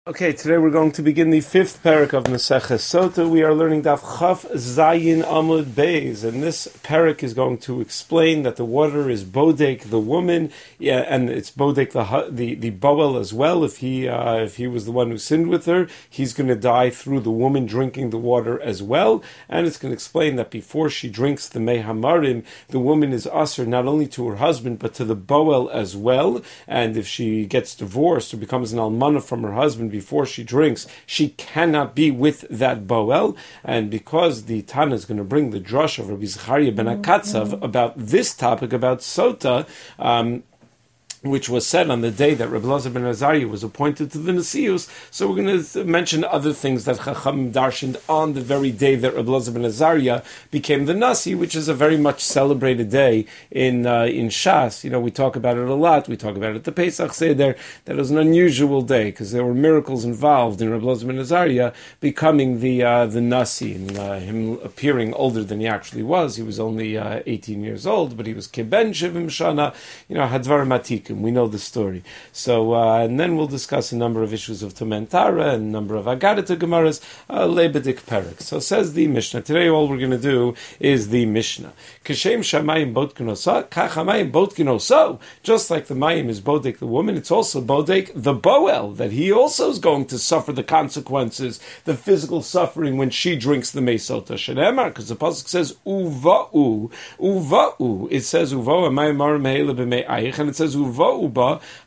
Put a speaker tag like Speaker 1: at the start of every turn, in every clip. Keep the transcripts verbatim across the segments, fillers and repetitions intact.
Speaker 1: Okay, today we're going to begin the fifth parak of Maseches Sota. We are learning Daf Chaf Zayin Amud Beis, and this parak is going to explain that the water is bodek the woman, yeah, and it's bodek the the the boel as well. If he uh, if he was the one who sinned with her, he's going to die through the woman drinking the water as well. And it's going to explain that before she drinks the mei hamarim, the woman is usher not only to her husband but to the boel as well. And if she gets divorced or becomes an almana from her husband before she drinks, she cannot be with that boel. And because the Tana is going to bring the drush of Rabbi Zechariah ben Akatzav about this topic, about Sota, um, which was said on the day that Rabbi Elazar ben Azariah was appointed to the Nesius. So we're going to mention other things that Chacham darshaned on the very day that Rabbi Elazar ben Azariah became the Nasi, which is a very much celebrated day in uh, in Shas. You know, we talk about it a lot. We talk about it at the Pesach Seder. That was an unusual day because there were miracles involved in Rabbi Elazar ben Azariah becoming the uh, the Nasi, and uh, him appearing older than he actually was. He was only uh, eighteen years old, but he was Keben Shivim Shana. You know, Hadvar Matik. We know the story. So, uh, and then we'll discuss a number of issues of Tumentara and a number of Agadata Gemaras, uh, Lebedik Perik. So says the Mishnah. Today all we're going to do is the Mishnah. Kashem Shamayim Botkinosa, Kachamayim Botkinoso. Just like the Mayim is Bodek the woman, it's also Bodek the Boel, that he also is going to suffer the consequences, the physical suffering when she drinks the Mesota Shenemar, because the Pasuk says Uva'u. Uva'u. It says Uva'u, Amayim Marim Heile B'Me'ayich, and it says Uva'u. So we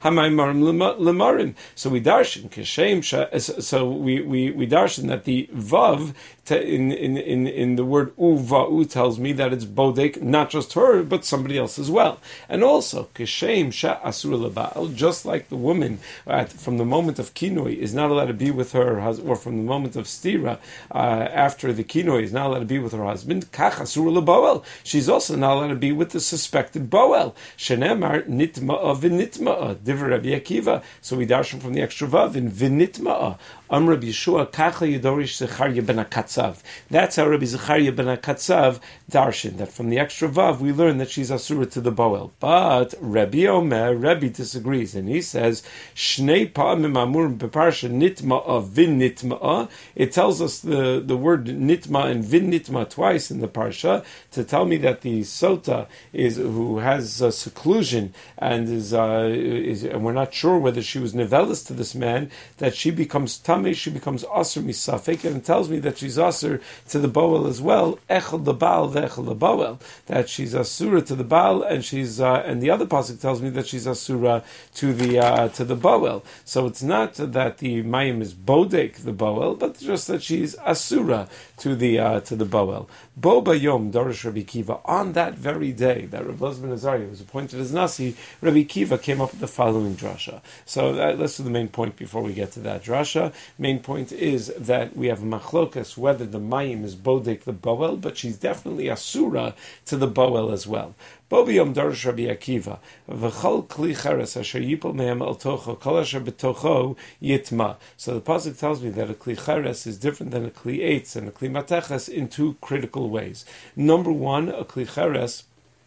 Speaker 1: darshan keshem. So we we we darshan that the vav in in in in the word uva'u tells me that it's bodek not just her but somebody else as well. And also keshem sha asur leba'al, just like the woman uh, from the moment of kinoi is not allowed to be with her husband, or from the moment of stira uh, after the kinoi is not allowed to be with her husband. Kach asur lebaal, she's also not allowed to be with the suspected boel. Shenemar nitma v'nitma'a, divrei Rabbi Akiva. So we darshan from the extra vav in v'nitma'a. Am Rabbi Yeshua kacha yidorish Zechariah ben Akatzav. That's how Rabbi Zechariah ben Akatzav darshan, that from the extra vav we learn that she's asura to the boel. But Rabbi Omer, Rabbi disagrees, and he says shnei pa'amim amur beparsha nitma'a v'nitma'a. It tells us the, the word nitma and v'nitma twice in the parsha to tell me that the sota is who has uh, seclusion and is, uh, is, and we're not sure whether she was nevelis to this man, that she becomes tamei, she becomes aser misafek, and it tells me that she's aser to the boel as well, echel the baal, echel the boel, that she's asura to the baal, and she's uh, and the other pasuk tells me that she's asura to the uh, to the boel. So it's not that the mayim is bodek the boel, but just that she's asura to the uh, to the boel. Bo bayom darish Rabbi Kiva, on that very day that Rabbi Elazar ben Azariah was appointed as Nasi, Rabbi Kiva came up with the following drasha. So that, let's do the main point before we get to that drasha. Main point is that we have a machlokas whether the mayim is bodek the boel, but she's definitely asura to the boel as well. Bobi Yom Darish Rabbi Akiva, v'chol kli cheres asher yipol mehem al tocho, kol asher betocho yitma. So the pasuk tells me that a kli cheres is different than a kli eitz and a kli mateches in two critical ways. Number one, a kli cheres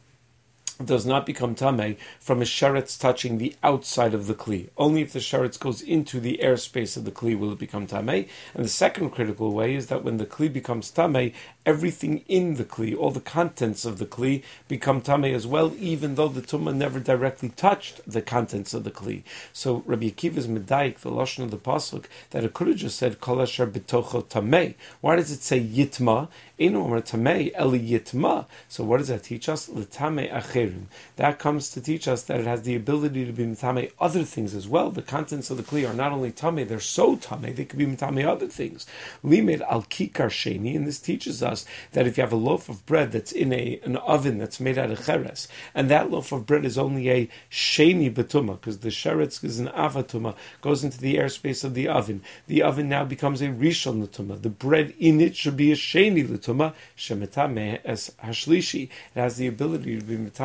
Speaker 1: does not become tamei from a sheretz touching the outside of the kli. Only if the sheretz goes into the airspace of the kli will it become tamei. And the second critical way is that when the kli becomes tamei, everything in the kli, all the contents of the kli, become tamei as well, even though the tumah never directly touched the contents of the kli. So Rabbi Akiva's medayik, the lashon of the pasuk, that it could have just said kol asher betocho tamei. Why does it say yitma? Einu omer tamei eli yitma. So what does that teach us? L'tamei acherim. That comes to teach us that it has the ability to be mitame other things as well. The contents of the kli are not only tamei, they're so tamei, they could be mitame other things. Limed al kikar sheni, and this teaches us that if you have a loaf of bread that's in a an oven that's made out of cheres, and that loaf of bread is only a sheni betuma, because the sheretz is an avatuma, goes into the airspace of the oven, the oven now becomes a rishon l'tuma. The bread in it should be a sheni l'tuma, shemetame es hashlishi. It has the ability to be mitame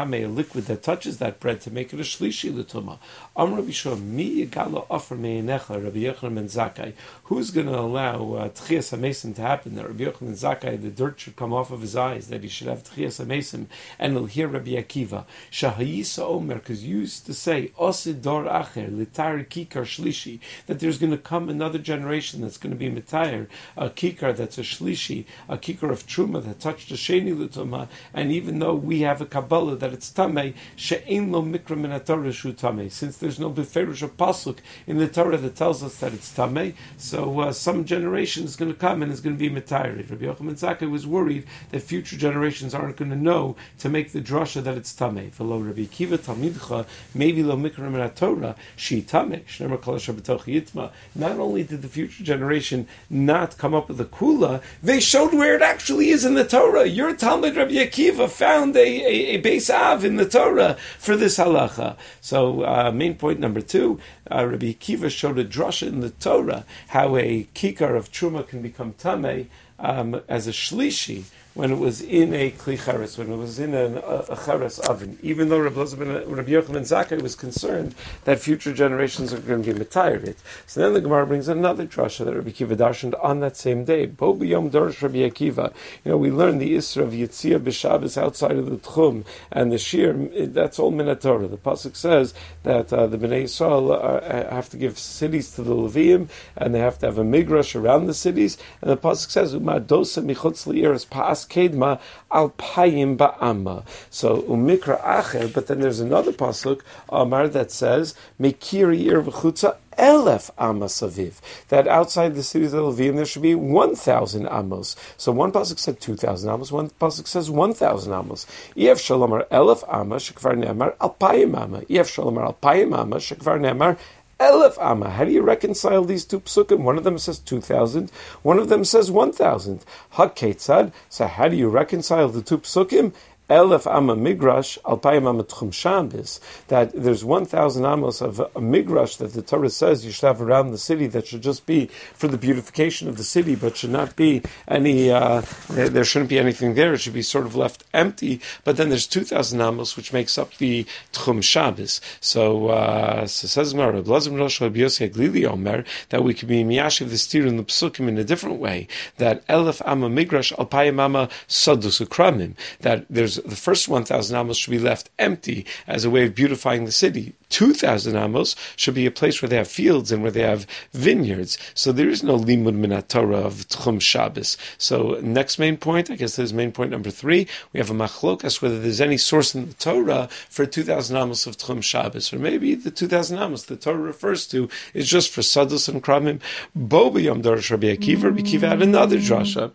Speaker 1: tamei, a liquid that touches that bread to make it a shlishi l'tuma. Am Rabbi Yishua, mi yigalo offer me'enecha, Rabbi Yochanan ben Zakkai. Who's going to allow uh, tchias hamesim to happen? That Rabbi Yochanan ben Zakkai, the dirt should come off of his eyes, that he should have tchias hamesim, and he'll hear Rabbi Akiva. Shahayisa Omer, because you used to say, Osid dor acher, litar kikar shlishi, that there's going to come another generation that's going to be mitayr, a kikar that's a shlishi, a kikar of truma that touched a sheni l'tuma, and even though we have a Kabbalah that it's tamei, she'ein lo mikra min haTorah shu tamei, since there's no beferish of pasuk in the Torah that tells us that it's tamei, so uh, some generation is going to come and is going to be mitayr. Rabbi Yochanan ben Zakkai was worried that future generations aren't going to know to make the drasha that it's tamei. V'lo Rabbi Akiva talmidcha, maybe lo mikra min haTorah shi tamei, shneimar kol asher b'toch yitma. Not only did the future generation not come up with a kula, they showed where it actually is in the Torah. Your Talmud Rabbi Akiva found a, a, a Beis Av in the Torah for this halacha. So uh, main point number two, uh, Rabbi Akiva showed a drasha in the Torah how a kikar of truma can become tamei um, as a shlishi when it was in a kli cheres, when it was in an, a, a cheres oven, even though Rabbi Yochanan ben Zakkai was concerned that future generations are going to be mitayirit. So then the Gemara brings another drasha that Rabbi Akiva darshaned on that same day. Bo b'yom dorish Rabbi Akiva. You know, we learned the Isra of Yitzia b'Shabbos outside of the Tchum, and the Shir, that's all min Torah. The pasuk says that uh, the Bnei Yisrael uh, have to give cities to the Leviim, and they have to have a migrash around the cities, and the pasuk says, U'madosa michutz li'eres pa'as kedma al payim ba'amma. So umikra acher, but then there's another pasuk Amar that says mekiri ir v'chutza elef amos aviv, that outside the cities of Levim there should be one thousand amos. So one pasuk said two thousand amos, one pasuk says one thousand amos. Ef shalomar elef amos shekvar ne'amar al payim amma. Ef shalomar al payim amos shekvar ne'amar Elef Amma. How do you reconcile these two psukim? One of them says two thousand, one of them says one thousand. Haketzad. So how do you reconcile the two psukim? Elef Amma Migrash, Alpayim Amma Tchum Shambis, that there's one thousand amos of a Migrash that the Torah says you should have around the city that should just be for the beautification of the city, but should not be any, uh, there, there shouldn't be anything there, it should be sort of left empty, but then there's two thousand amos which makes up the Tchum Shabbos. So, uh, so says Gemara, Blazim Rosh Rabbi Yossi Aglili Omer, that we can be miyashiv the steer in the Psukim in a different way, that Elef Amma Migrash, Alpayim Amma Sadus Ukramim, that there's the first one thousand amos should be left empty as a way of beautifying the city. two thousand amos should be a place where they have fields and where they have vineyards. So there is no limud min Torah of Tchum Shabbos. So next main point, I guess this is main point number three, we have a machlokas whether there's any source in the Torah for two thousand amos of Tchum Shabbos, or maybe the two thousand amos the Torah refers to is just for Sadus and Kramim. Bo b'yom dorish Rabbi Akiva, Rabbi Akiva had another drasha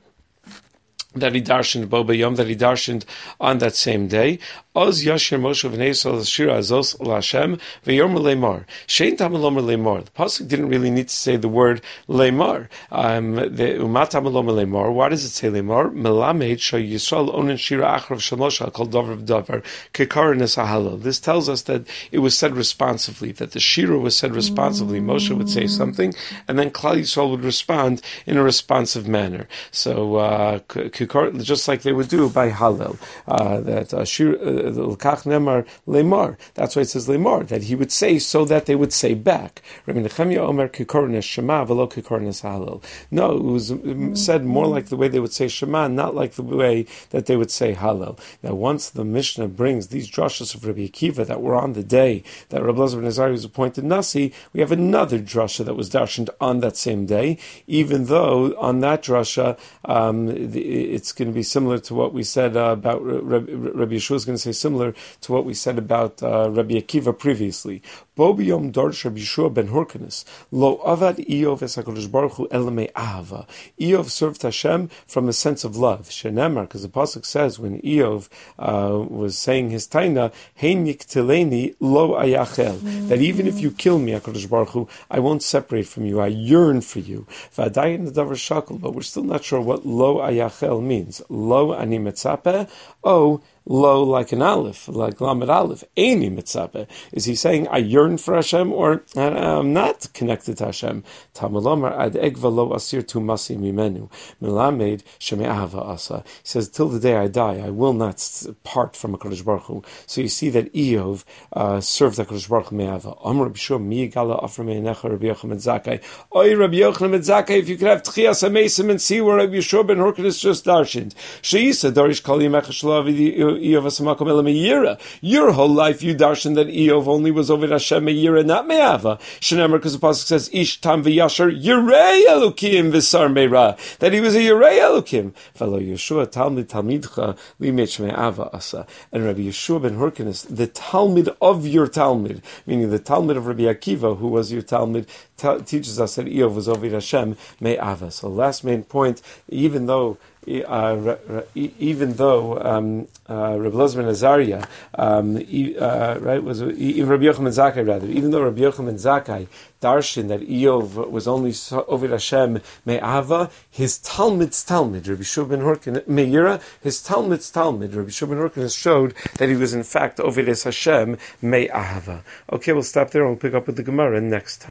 Speaker 1: that he darshaned Bo b'yom, that he darshaned on that same day. Oz Yashir Moshe v'nei Yisrael Shira Azos L'Hashem v'yormer Leimar. Shein tam lomer Leimar. The pasuk didn't really need to say the word Leimar. Um, the Umat tam lomer Leimar. Why does it say Leimar? Melamed Shay Yisrael Onen Shira Achrav Shalosha called Dover Dover Kekarin Esahalal. This tells us that it was said responsively, that the Shira was said responsively. Moshe would say something, and then Klal Yisrael would respond in a responsive manner. So, uh, just like they would do by Hallel, uh, that uh, Shira. Uh, L'kach nemar lemar. That's why it says lemar, that he would say so that they would say back. Rabbi Nechemia Omer kikornes Shema v'lo kikornes Hallel. No, it was said more like the way they would say Shema, not like the way that they would say Hallel. Now, once the Mishnah brings these drashas of Rabbi Akiva that were on the day that Rabbi Elazar ben Azariah was appointed Nasi, we have another drasha that was darshaned on that same day, even though on that drasha um, it's going to be similar to what we said uh, about Rabbi, Rabbi Yeshua is going to say similar to what we said about uh, Rabbi Akiva previously. Bo b'yom dorish Rabbi Yeshua ben Hurkanus, lo avad Iyov es HaKadosh Baruch Hu elamei ahava. Iyov served Hashem from a sense of love. Shenemar, because the pasuk says when Iyov uh, was saying his taina, hein yiktileni lo ayachel, that even if you kill me, HaKadosh Baruch Hu, I won't separate from you. I yearn for you. V'adayin davar shakol, but we're still not sure what lo ayachel means. Lo ani metzapeh, oh Lo, like an aleph, like lamed aleph. Eini mitzape. Is he saying I yearn for Hashem, or I'm not connected to Hashem? Tamalomar ad egva lo asir tu masi mimenu. Melamed sheme'ahava asa. He says, till the day I die, I will not part from HaKadosh Baruch Hu. So you see that Eov uh, served HaKadosh Baruch Hu me'ahava. Amr Rabbi Shua mi yigala afra me'enecha Rabbi Yochanan Zakkai. Oy Rabbi Yochanan Zakkai, if you could have Tchias HaMesim and see where Rabbi Yeshua ben Hurkanus just darshaned. Sheisa darish kol yimecha shelo avid Eov asamakom ela me'yira. Your whole life you darshan that Eov only was over Hashem me'yira, not me'ahava. Shenemar, because the pasuk says ish tam v'yasher yirei elukim v'sar me'ra, that he was a yirei elukim. V'lo Yeshua talmid talmidcha limech me'ava asa. And Rabbi Yeshua ben Hurkanus, the talmid of your talmid, meaning the talmid of Rabbi Akiva, who was your talmid, t- teaches us that Eov was over Hashem me'ava. So last main point, even though Uh, even though um, uh, Rabbi Elazar ben Azariah, um, uh, right, was even Rabbi Yochanan ben Zakkai rather, even though Rabbi Yochanan ben Zakkai darshan that Eov was only Ovid Hashem me'ava, his Talmud's Talmud, Rabbi Shua ben Hurkanus me'ira, his Talmud's Talmud, Rabbi Shua ben Hurkanus showed that he was in fact Ovid Hashem me'ava. Okay, we'll stop there and we'll pick up with the Gemara next time.